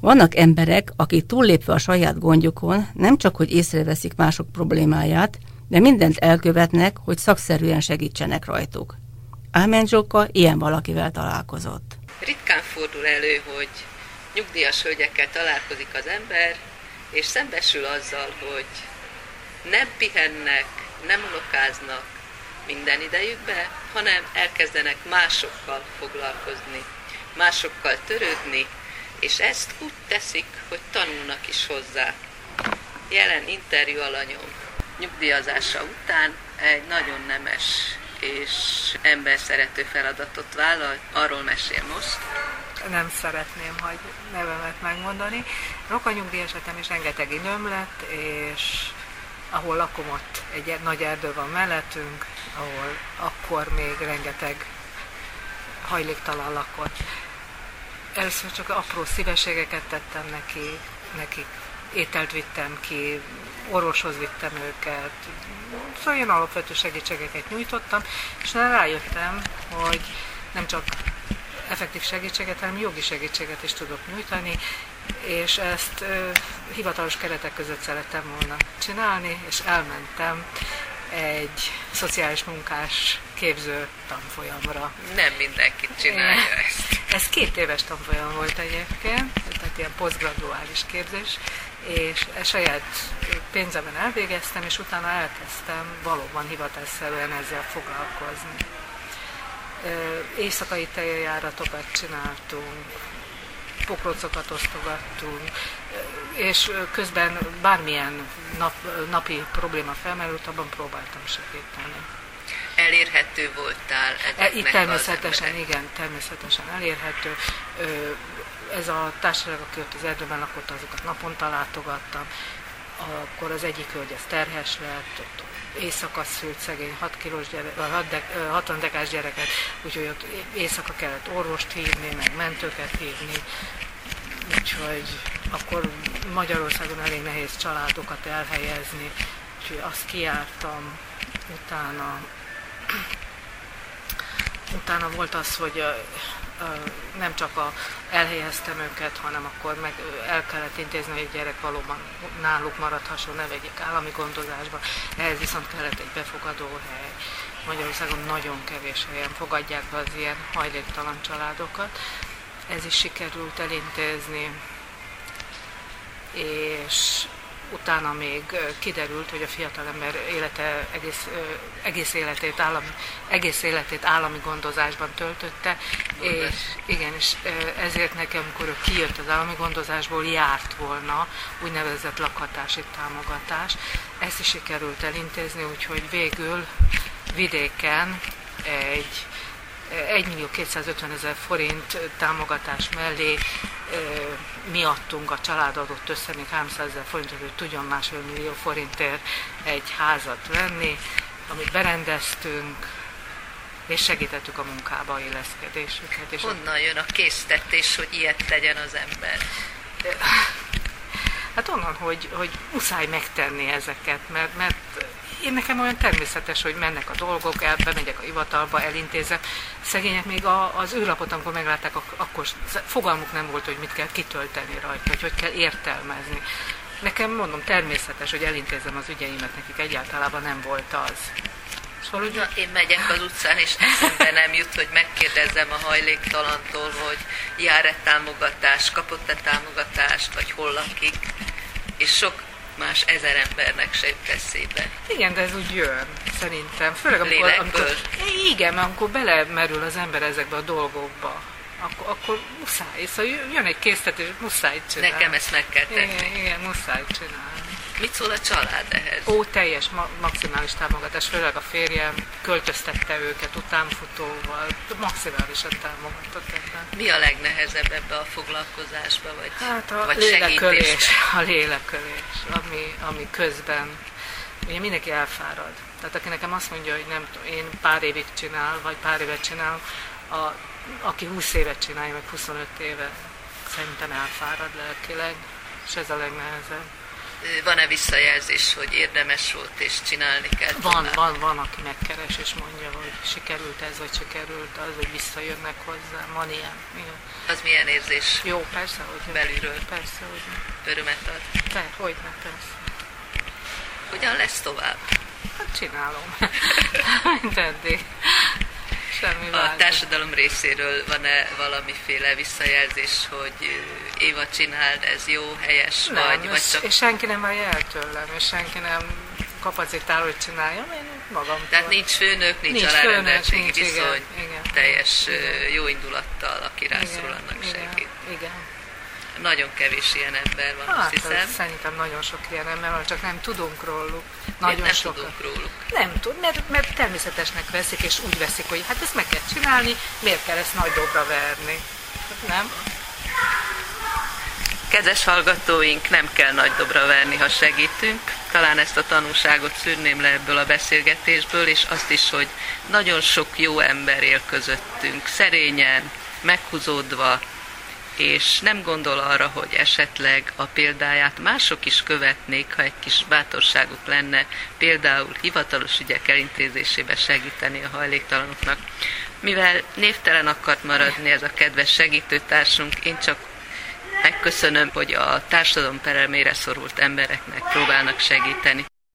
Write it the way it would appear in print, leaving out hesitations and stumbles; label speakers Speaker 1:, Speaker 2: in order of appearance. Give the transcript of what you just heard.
Speaker 1: Vannak emberek, akik túllépve a saját gondjukon nem csak, hogy észreveszik mások problémáját, de mindent elkövetnek, hogy szakszerűen segítsenek rajtuk. Ámen Zsóka ilyen valakivel találkozott.
Speaker 2: Ritkán fordul elő, hogy nyugdíjas hölgyekkel találkozik az ember, és szembesül azzal, hogy nem pihennek, nem unokáznak minden idejükbe, hanem elkezdenek másokkal foglalkozni, másokkal törődni, és ezt úgy teszik, hogy tanulnak is hozzá. Jelen interjú alanyom nyugdíjazása után egy nagyon nemes és emberszerető feladatot vállal, arról mesél most.
Speaker 3: Nem szeretném, hogy nevemet megmondani. Rokanyugdíjas lettem, és rengeteg időm lett, és ahol lakom, ott egy nagy erdő van mellettünk, ahol akkor még rengeteg hajléktalan lakott. Először csak apró szívességeket tettem nekik ételt vittem ki, orvoshoz vittem őket, szóval ilyen alapvető segítségeket nyújtottam, és rájöttem, hogy nem csak effektív segítséget, hanem jogi segítséget is tudok nyújtani, és ezt hivatalos keretek között szerettem volna csinálni, és elmentem egy szociális munkás képző tanfolyamra.
Speaker 2: Nem mindenki csinálja ezt.
Speaker 3: Ez 2 éves tanfolyam volt egyébként, tehát ilyen posztgraduális képzés, és saját pénzemen elvégeztem, és utána elkezdtem valóban hivatásszerűen ezzel foglalkozni. Éjszakai teljáratokat csináltunk, pokrócokat osztogattunk, és közben bármilyen napi probléma felmerült, abban próbáltam segíteni.
Speaker 2: Elérhető voltál ezeknek
Speaker 3: itt természetesen, igen, természetesen elérhető. Ez a társaság, aki ott az erdőben lakott, azokat naponta látogattam. Akkor az egyik hölgy az terhes lett, ott éjszaka szült szegény 60 dekás gyereket, úgyhogy ott éjszaka kellett orvost hívni, meg mentőket hívni. Úgyhogy akkor Magyarországon elég nehéz családokat elhelyezni, úgyhogy azt kijártam. Utána volt az, hogy nem csak elhelyeztem őket, hanem akkor meg el kellett intézni, hogy a gyerek valóban náluk maradhasson, ne vegyék állami gondozásba. Ehhez viszont kellett egy befogadó hely. Magyarországon nagyon kevés helyen fogadják be az ilyen hajléktalan családokat. Ez is sikerült elintézni, és utána még kiderült, hogy a fiatalember élete egész életét állami gondozásban töltötte, és igen, és ezért nekem, amikor ő kijött az állami gondozásból, járt volna úgynevezett lakhatási támogatás. Ezt is sikerült elintézni, úgyhogy végül vidéken egy 1.250.000 forint támogatás mellé mi adtunk, a család adott össze még 300.000 forintot, hogy tudjon 1,5 millió forintért egy házat venni, amit berendeztünk, és segítettük a munkába illeszkedésüket. És
Speaker 2: honnan jön a késztetés, hogy ilyet tegyen az ember?
Speaker 3: Hát onnan, hogy muszáj megtenni ezeket, mert én nekem olyan természetes, hogy mennek a dolgok, bemegyek a hivatalba, elintézem. Szegények még az űrlapot, amikor meglátták, akkor fogalmuk nem volt, hogy mit kell kitölteni rajta, hogy kell értelmezni. Nekem, mondom, természetes, hogy elintézem az ügyeimet, nekik egyáltalán nem volt az. Szóval,
Speaker 2: na, én megyek az utcán, és eszembe nem jut, hogy megkérdezzem a hajléktalantól, hogy jár-e támogatás, kapott-e támogatást, vagy hol lakik, és sok más 1000 embernek se jut eszébe.
Speaker 3: Igen, de ez úgy jön, szerintem. Főleg amikor igen, mert amikor belemerül az ember ezekbe a dolgokba, akkor muszáj. Szóval jön egy késztetés, muszáj csinálni.
Speaker 2: Nekem ezt meg kell tenni.
Speaker 3: Igen, muszáj csinálni.
Speaker 2: Mit szól a család ehhez?
Speaker 3: Teljes, maximális támogatás, főleg a férjem költöztette őket utánfutóval, maximálisan támogatott ebben.
Speaker 2: Mi a legnehezebb ebbe a foglalkozásba,
Speaker 3: vagy lélekölés, a lélekölés, ami közben, ugye mindenki elfárad. Tehát aki nekem azt mondja, hogy nem tudom, én pár évig csinál, vagy pár évet csinál, aki 20 évet csinálja, meg 25 éve, szerintem elfárad lelkileg, és ez a legnehezebb.
Speaker 2: Van-e visszajelzés, hogy érdemes volt és csinálni kell?
Speaker 3: Van, aki megkeres és mondja, hogy sikerült ez, vagy sikerült az, hogy visszajönnek hozzá. Van ilyen. Igen.
Speaker 2: Az milyen érzés?
Speaker 3: Jó, persze, hogy
Speaker 2: belülről.
Speaker 3: Persze, hogy
Speaker 2: örömet ad.
Speaker 3: Hogyne, persze.
Speaker 2: Hogyan lesz tovább?
Speaker 3: Hát csinálom. Mint eddig. Semmi
Speaker 2: a
Speaker 3: változás.
Speaker 2: társadalom részéről van-e valamiféle visszajelzés, hogy Éva csináld, ez jó, helyes,
Speaker 3: nem,
Speaker 2: vagy csak...
Speaker 3: és senki nem várja el tőlem, és senki nem kapacitál, hogy csináljam, én magamtól.
Speaker 2: Tehát nincs főnök, nincs alárendeltségi viszony,
Speaker 3: igen.
Speaker 2: teljes jó indulattal, aki rászól, annak segít.
Speaker 3: Igen.
Speaker 2: Nagyon kevés ilyen ember van, azt hiszem.
Speaker 3: Szerintem nagyon sok ilyen ember van, csak nem tudunk róluk.
Speaker 2: Nagyon nem tudunk róluk?
Speaker 3: Nem tud, mert természetesnek veszik, és úgy veszik, hogy hát ezt meg kell csinálni, miért kell ezt nagy dobra verni? Nem?
Speaker 2: Kedves hallgatóink, nem kell nagy dobra verni, ha segítünk. Talán ezt a tanulságot szűrném le ebből a beszélgetésből, és azt is, hogy nagyon sok jó ember él közöttünk, szerényen, meghúzódva, és nem gondol arra, hogy esetleg a példáját mások is követnék, ha egy kis bátorságuk lenne, például hivatalos ügyek elintézésébe segíteni a hajléktalanoknak. Mivel névtelen akart maradni ez a kedves segítőtársunk, én csak megköszönöm, hogy a társadalom perelmére szorult embereknek próbálnak segíteni.